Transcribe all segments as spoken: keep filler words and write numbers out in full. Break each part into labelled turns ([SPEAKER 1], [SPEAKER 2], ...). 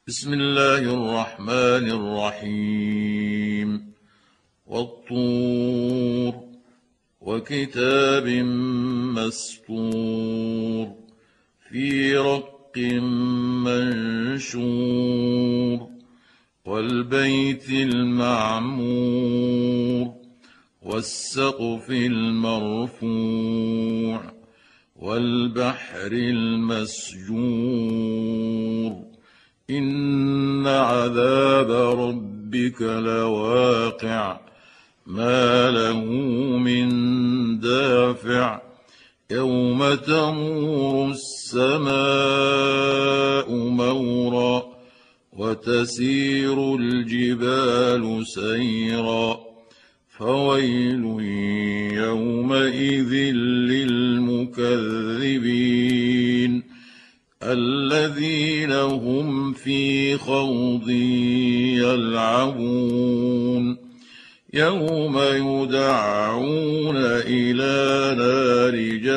[SPEAKER 1] بسم الله الرحمن الرحيم والطور وكتاب مسطور في رق منشور والبيت المعمور والسقف المرفوع والبحر المسجور إن عذاب ربك لواقع ما له من دافع يوم تمور السماء مورا وتسير الجبال سيرا فويل يومئذ للمكذبين الذين هم في خوض يلعبون يوم يدعون إلى نار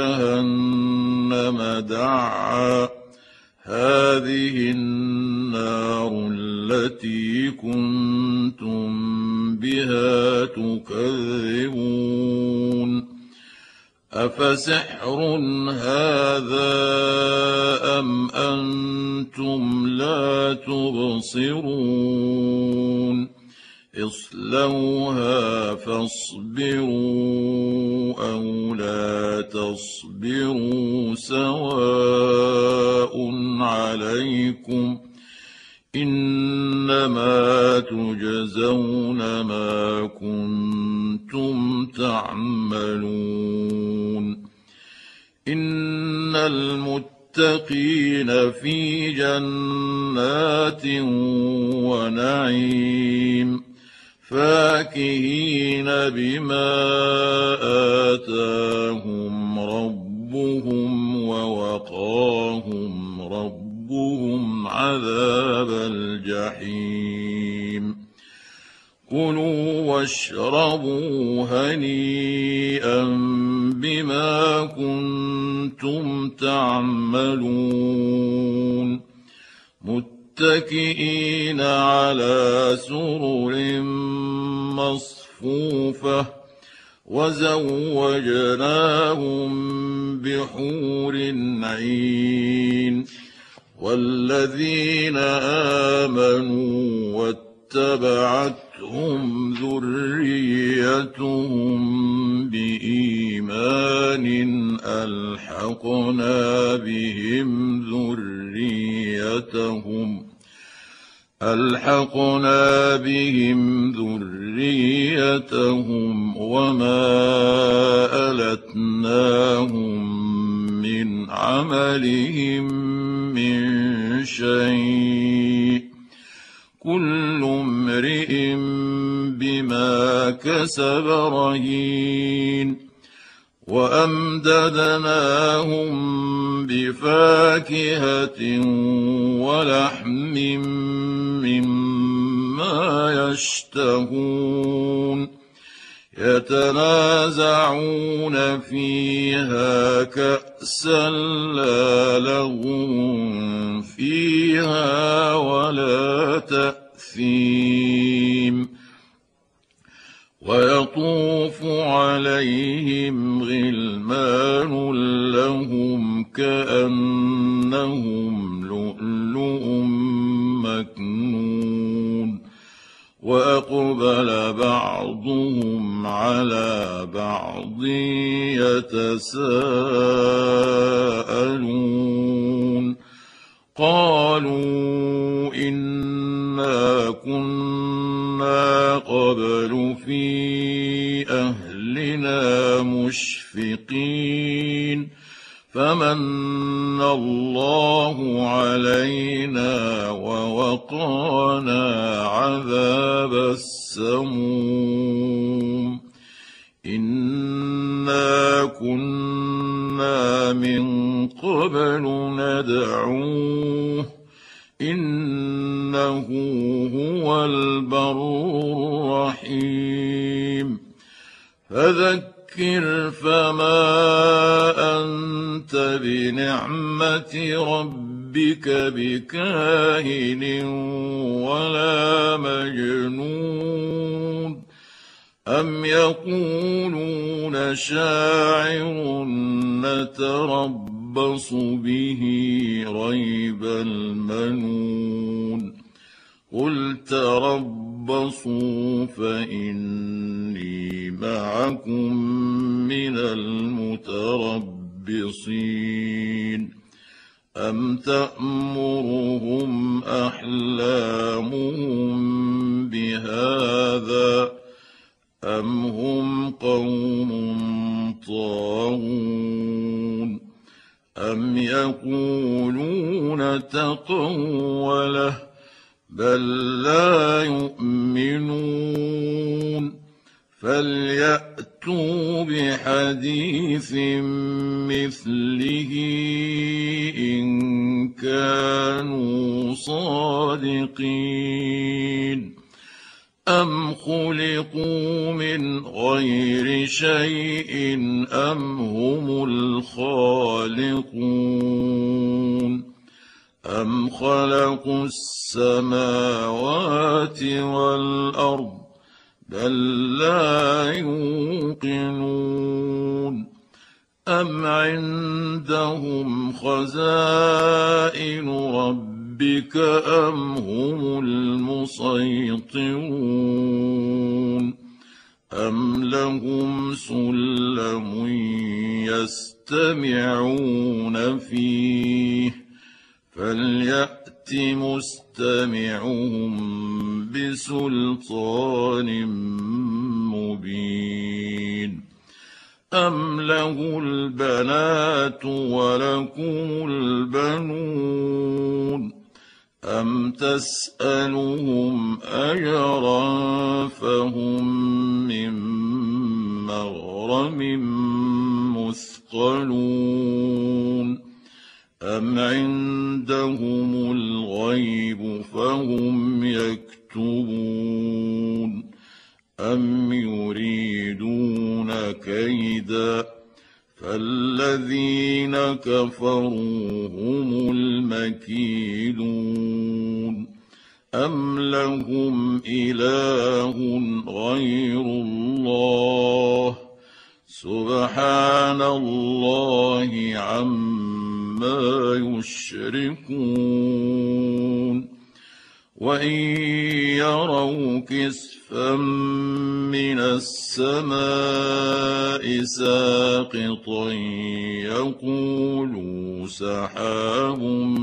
[SPEAKER 1] جهنم دعا هذه النار التي كنتم بها تكذبون أفسحر هذا أم أنتم لا تبصرون اصلوها فاصبروا أو لا تصبروا سواء عليكم إنما تجزون ما كنتم تعملون إن المتقين في جنات ونعيم فاكهين بما آتاهم ربهم ووقاهم ربهم عذاب الجحيم كلوا واشربوا هنيئا بما كنتم تعملون متكئين على سرر مصفوفة وزوجناهم بحور عين والذين آمنوا واتبعتهم ذريتهم بإيمان ألحقنا بهم ذريتهم ألحقنا بهم ذريتهم وما ألتناهم من عملهم من شيء كل امرئ بما كسب رهين وأمددناهم بفاكهة ولحم مما يشتهون يتنازعون فيها كأسا لا لغو فيها ولا تأثيم ويطوف عليهم غلمان لهم كأنهم لؤلؤ مكنون وأقبل بعضهم على بعض يتساءلون قالوا إنا كنا قبل في أهلنا مشفقين فمن الله علينا ووقانا عذاب السموم إنا كنا من قبل ندعوه إنه هو البر الرحيم فذكر فما أنت بنعمة ربك ربك بكاهن ولا مجنون أم يقولون شاعر نتربص به ريب المنون قل تربصوا فإني معكم من المتربصين أم تأمرهم أحلامهم بهذا أم هم قوم طاغون أم يقولون تقوله بل لا يؤمنون فليأتوا بحديث مثله إن كانوا صادقين أم خلقوا من غير شيء أم هم الخالقون أم خلقوا السماوات والأرض بل لا يوقنون أم عندهم خزائن ربك أم هم المسيطرون أم لهم سلم يستمعون فيه فليأت مستمعهم بسلطان مبين أم له البنات ولكم البنون أم تسألهم أجرا فهم من مغرم مثقلون أم عندهم الغيب فهم يكتبون أم يريدون كيدا فالذين كفروا هم المكيدون أم لهم إله غير الله سبحان الله عما يشركون وإن يروا كسفا من السماء ساقطا يقولوا سحاب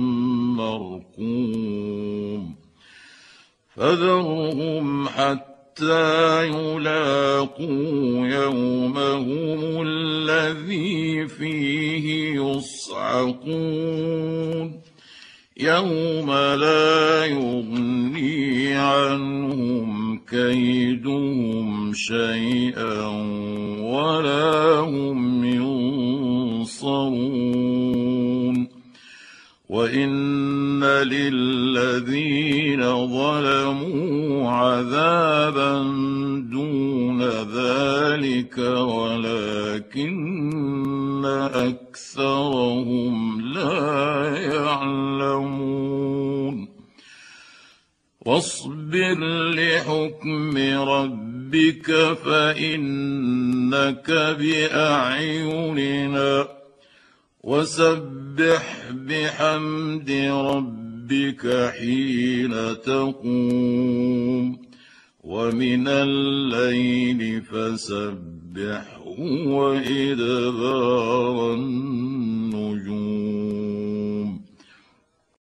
[SPEAKER 1] مركوم فذرهم حتى يلاقوا يومهم الذي فيه يصعقون يوم لا يغني عنهم كيدهم شيئا ولا هم ينصرون وإن للذين ظلموا عذابا دون ذلك ولكن أكثرهم لا يعلمون واصبر لحكم ربك فإنك بأعيننا وسبح بحمد ربك حين تقوم ومن الليل فسبحه وإدبار النجم